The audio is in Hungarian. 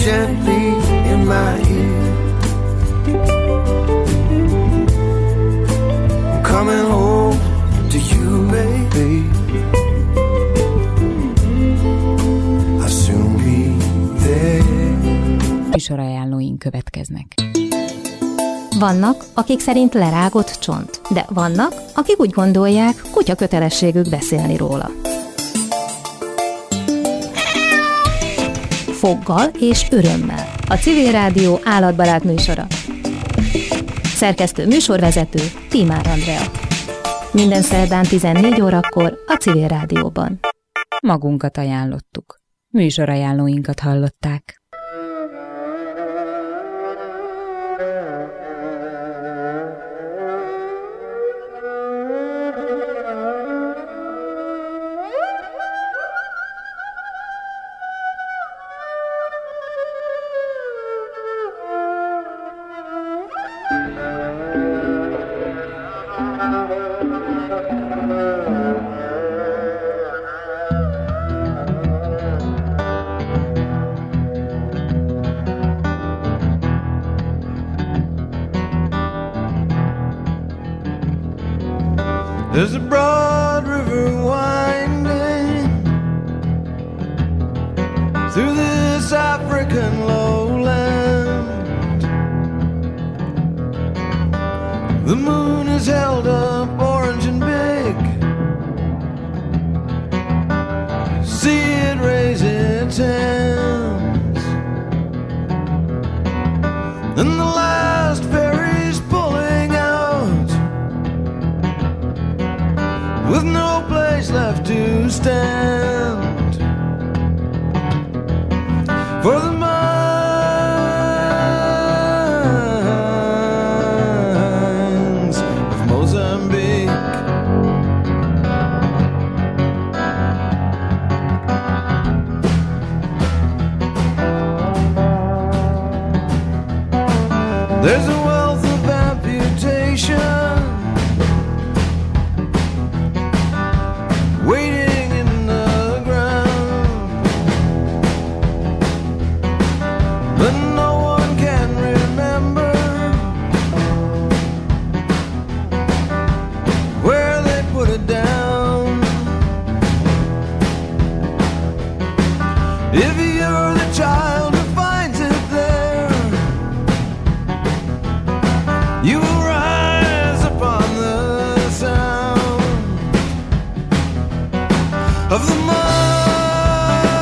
gently in my ear. I'm coming home to you, baby. I'll soon be there. Műsorajánlóink következnek. Vannak, akik szerint lerágott csont, de vannak, akik úgy gondolják, kutya kötelességük beszélni róla. Foggal és örömmel. A Civil Rádió állatbarát műsora. Szerkesztő műsorvezető Tímár Andrea. Minden szerdán 14 órakor a Civil Rádióban. Magunkat ajánlottuk. Műsorajánlóinkat hallották. There's a broad river winding through this African lowland. The moon is held up orange and big. See it raise its hands, and the last ferry's pulling out with no place left to stand. For the mines of Mozambique. There's a wealth of amputation waiting in the ground, but no one can remember where they put it down. If you're the child